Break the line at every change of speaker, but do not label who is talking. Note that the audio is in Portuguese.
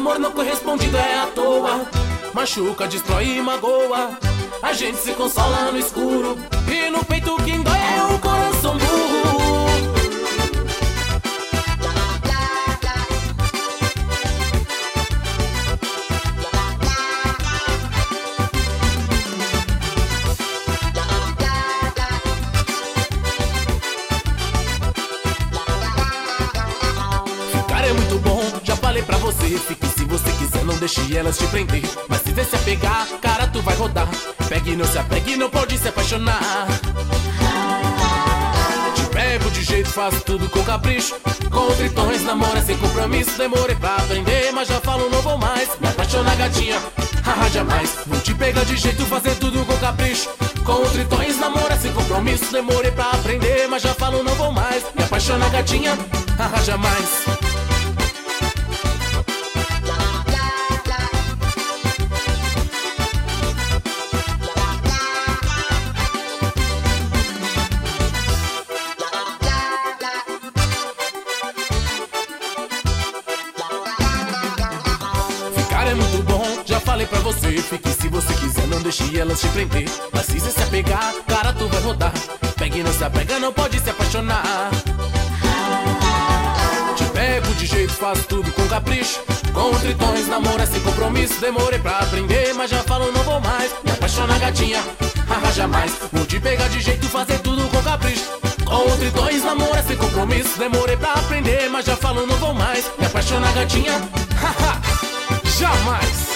amor não correspondido é à toa. Machuca, destrói e magoa. A gente se consola no escuro, e no peito quem dói é o coração burro. Ficar é muito bom, já falei pra você. Fique se você quiser, não deixe elas te prender. Mas se vê se apegar, cara, tu vai rodar. Pegue, não se apegue, não pode se apaixonar. Te pego de jeito, faço tudo com capricho. Com tritões, namora sem compromisso. Demorei pra aprender, mas já falo, não vou mais me apaixonar, gatinha, haha, jamais. Vou te pegar de jeito, fazer tudo com capricho. Com tritões, namora sem compromisso. Demorei pra aprender, mas já falo, não vou mais me apaixonar, gatinha, haha, jamais. É muito bom, já falei pra você. Fique se você quiser, não deixe elas te prender. Mas se você se apegar, cara, tu vai rodar. Pegue, não se apega, não pode se apaixonar. Te pego de jeito, faço tudo com capricho. Com tritões, namora sem compromisso. Demorei pra aprender, mas já falo, não vou mais me apaixonar, gatinha, haha, jamais. Vou te pegar de jeito, fazer tudo com capricho. Com tritões, namora sem compromisso. Demorei pra aprender, mas já falo, não vou mais me apaixonar, gatinha, haha, jamais.